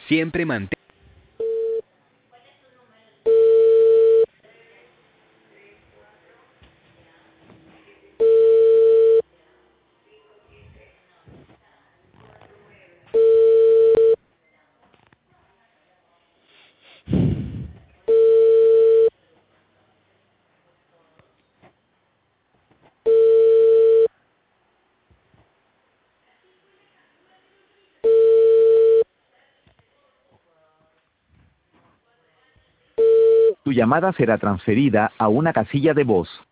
Siempre mantén. Tu llamada será transferida a una casilla de voz.